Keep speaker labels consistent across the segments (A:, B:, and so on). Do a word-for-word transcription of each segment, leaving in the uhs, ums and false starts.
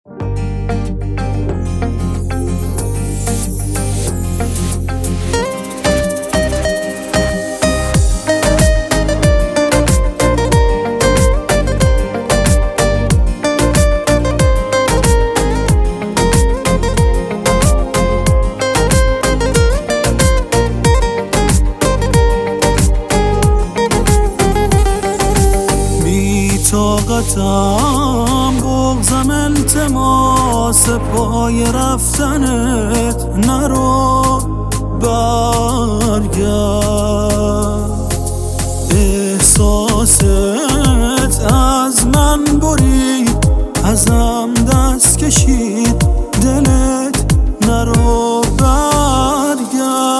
A: طاقتم بغزم التماس پای رفتنت نرو برگرد احساست از من برید ازم دست کشید دلت نرو برگرد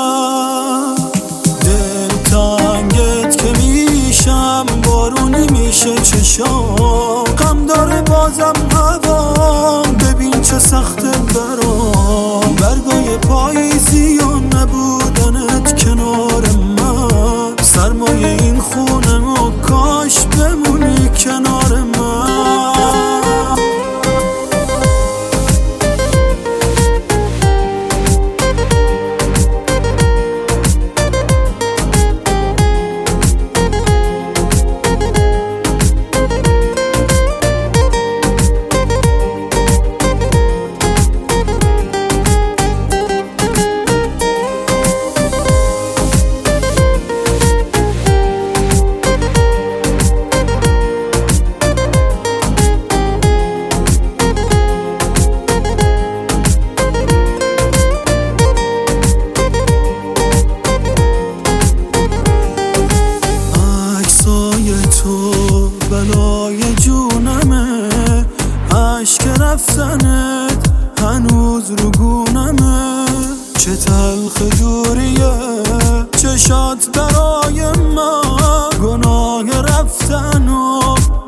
A: دل تنگت که میشم بارونی میشه چشام غم داره بازم هوام ببین چه سخته برام برگای پاییزی و نبودنت کنار من سرمایه این خونه و کاش بمونی کنار من تو بلای جونمه عشق رفتنت هنوز رو گونمه چه تلخ جوریه چشات برای من گناه رفتن و